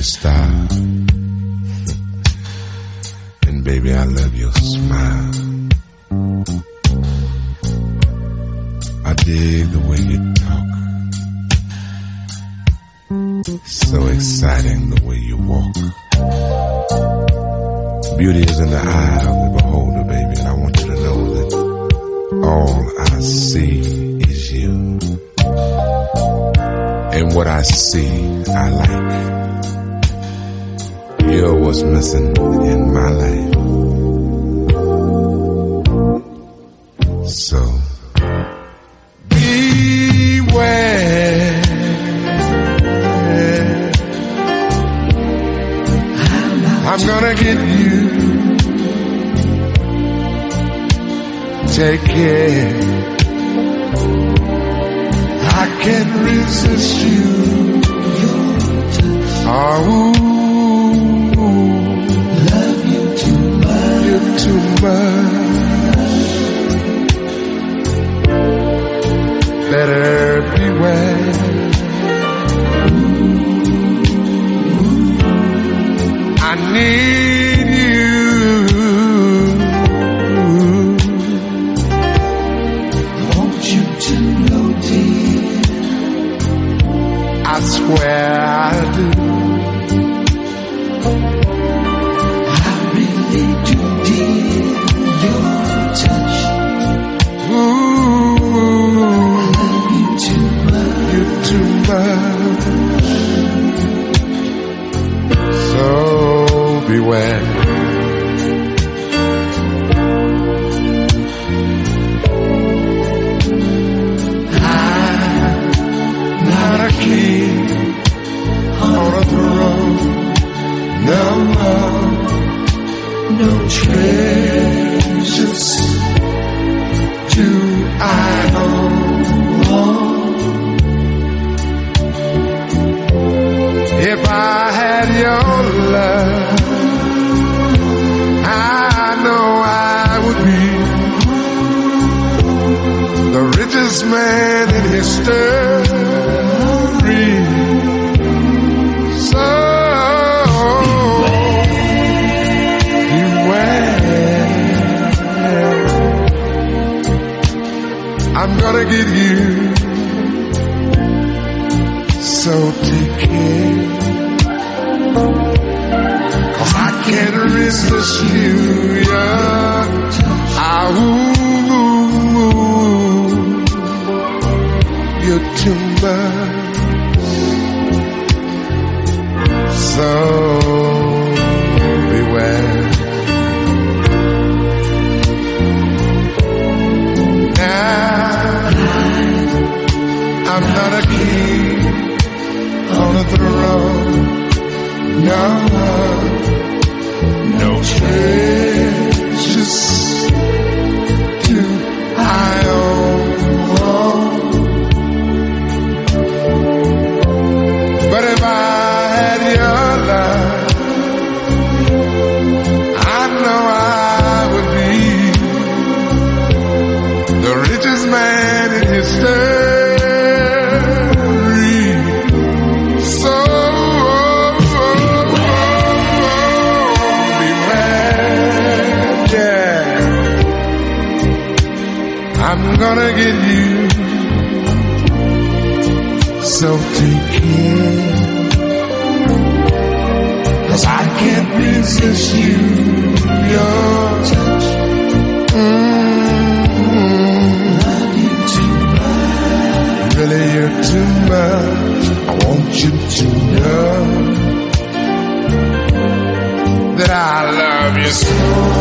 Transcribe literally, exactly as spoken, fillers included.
style. And baby, I love your smile. I dig the way you talk. So exciting the way you walk. Beauty is in the eye of the beholder, baby, and I want you to know that all I see is you. And what I see, I like. You're what's missing in my life. So, beware. I'm gonna get you. Take care. I can't resist you. Oh, love you too much. You too much. Better beware. I need you. I want you to know, dear, I swear I do. I really do, dear, your touch. Ooh, I love you too much. You too much. So beware. I'm not a king on a throne. No, no treasures do I own. If I had your love, I know I would be the richest man in history. So beware. I'm gonna get you. So take care. Cause I can't resist you, yeah. Ah, ooh, you're too much. So beware. Now I'm not a king on a throne. No, no treasures do I own. But if I had your love, I know I would be the richest man in history. I'm gonna get you, so take care. Cause I can't resist you, your touch. Mm-hmm. Love you too much. Really, you're too much. I want you to know that I love you so.